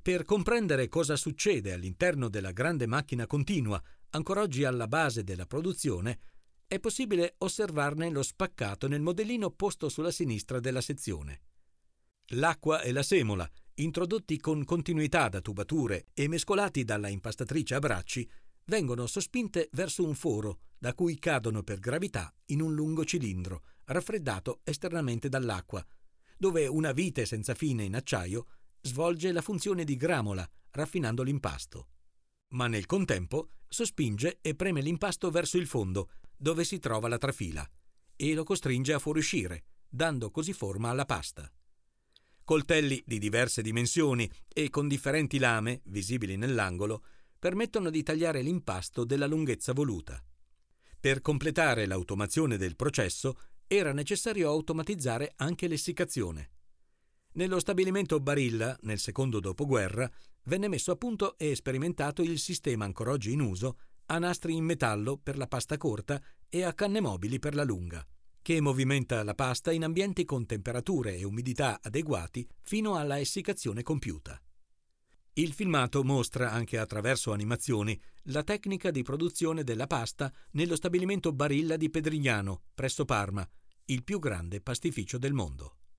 Per comprendere cosa succede all'interno della grande macchina continua, ancora oggi alla base della produzione, è possibile osservarne lo spaccato nel modellino posto sulla sinistra della sezione. L'acqua e la semola, introdotti con continuità da tubature e mescolati dalla impastatrice a bracci, vengono sospinte verso un foro da cui cadono per gravità in un lungo cilindro, raffreddato esternamente dall'acqua, dove una vite senza fine in acciaio svolge la funzione di gramola, raffinando l'impasto. Ma nel contempo sospinge e preme l'impasto verso il fondo, dove si trova la trafila, e lo costringe a fuoriuscire, dando così forma alla pasta. Coltelli di diverse dimensioni e con differenti lame, visibili nell'angolo, permettono di tagliare l'impasto della lunghezza voluta. Per completare l'automazione del processo era necessario automatizzare anche l'essiccazione. Nello stabilimento Barilla, nel secondo dopoguerra, venne messo a punto e sperimentato il sistema ancora oggi in uso a nastri in metallo per la pasta corta e a canne mobili per la lunga, che movimenta la pasta in ambienti con temperature e umidità adeguati fino alla essiccazione compiuta. Il filmato mostra anche attraverso animazioni la tecnica di produzione della pasta nello stabilimento Barilla di Pedrignano, presso Parma, il più grande pastificio del mondo.